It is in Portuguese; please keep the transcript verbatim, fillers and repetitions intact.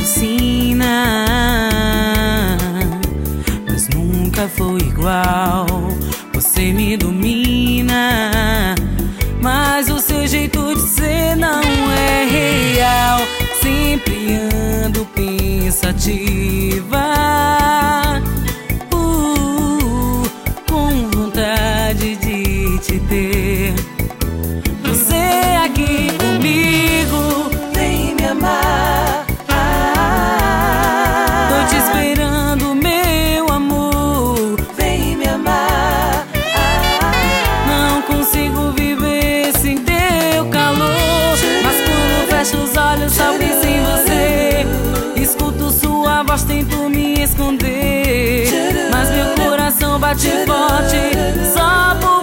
ensina, mas nunca foi igual. Você me domina, mas o seu jeito de ser não é real. Sempre ando pensativa, uh, com vontade de te ter. Você aqui comigo, vem me amar. ah, tô te esperando, meu amor. Vem me amar. Não consigo viver sem teu calor, mas quando fecho os olhos só penso em você. Escuto sua voz, tento me esconder, mas meu coração bate forte só por